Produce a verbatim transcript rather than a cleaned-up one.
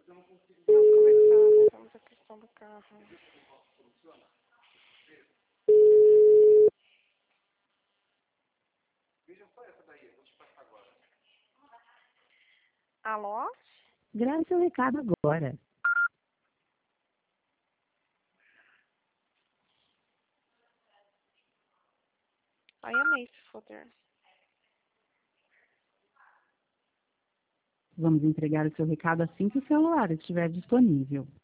Vamos conversar, né? Vamos a questão do carro. Alô? Grave seu recado agora. Ai, amei se foder. Vamos entregar o seu recado assim que o celular estiver disponível.